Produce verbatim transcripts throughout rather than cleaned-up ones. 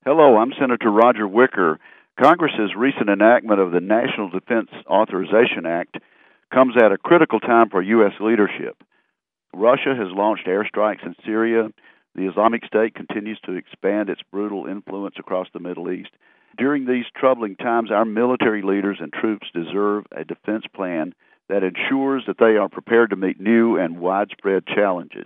Hello, I'm Senator Roger Wicker. Congress's recent enactment of the National Defense Authorization Act comes at a critical time for U S leadership. Russia has launched airstrikes in Syria. The Islamic State continues to expand its brutal influence across the Middle East. During these troubling times, our military leaders and troops deserve a defense plan that ensures that they are prepared to meet new and widespread challenges.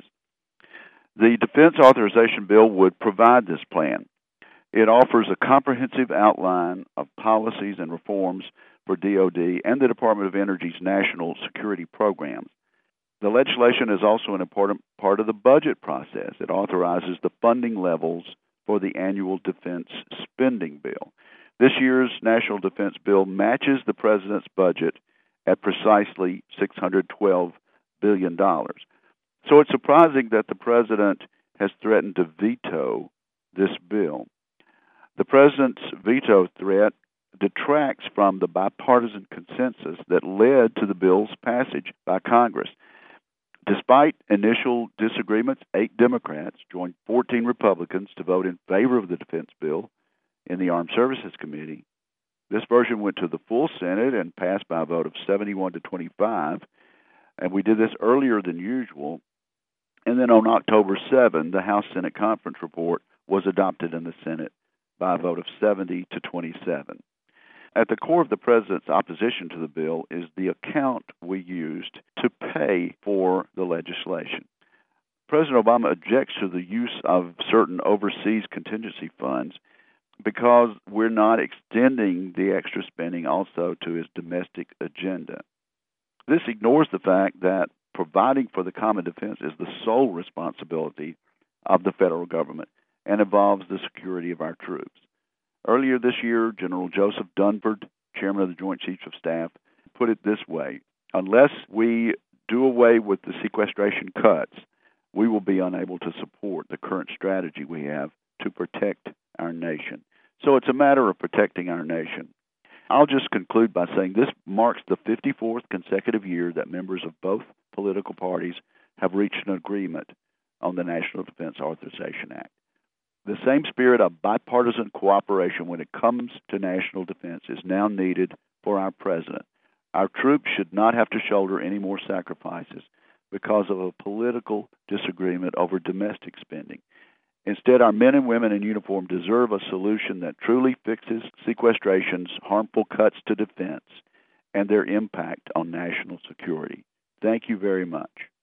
The Defense Authorization Bill would provide this plan. It offers a comprehensive outline of policies and reforms for D O D and the Department of Energy's national security programs. The legislation is also an important part of the budget process. It authorizes the funding levels for the annual defense spending bill. This year's National Defense Bill matches the President's budget at precisely six hundred twelve billion dollars. So it's surprising that the President has threatened to veto this bill. The President's veto threat detracts from the bipartisan consensus that led to the bill's passage by Congress. Despite initial disagreements, eight Democrats joined fourteen Republicans to vote in favor of the defense bill in the Armed Services Committee. This version went to the full Senate and passed by a vote of seventy-one to twenty-five, and we did this earlier than usual. And then on October seventh, the House-Senate Conference Report was adopted in the Senate by a vote of seventy to twenty-seven. At the core of the President's opposition to the bill is the account we used to pay for the legislation. President Obama objects to the use of certain overseas contingency funds because we're not extending the extra spending also to his domestic agenda. This ignores the fact that providing for the common defense is the sole responsibility of the federal government and involves the security of our troops. Earlier this year, General Joseph Dunford, chairman of the Joint Chiefs of Staff, put it this way: unless we do away with the sequestration cuts, we will be unable to support the current strategy we have to protect our nation. So it's a matter of protecting our nation. I'll just conclude by saying this marks the fifty-fourth consecutive year that members of both political parties have reached an agreement on the National Defense Authorization Act. The same spirit of bipartisan cooperation when it comes to national defense is now needed for our president. Our troops should not have to shoulder any more sacrifices because of a political disagreement over domestic spending. Instead, our men and women in uniform deserve a solution that truly fixes sequestration's harmful cuts to defense and their impact on national security. Thank you very much.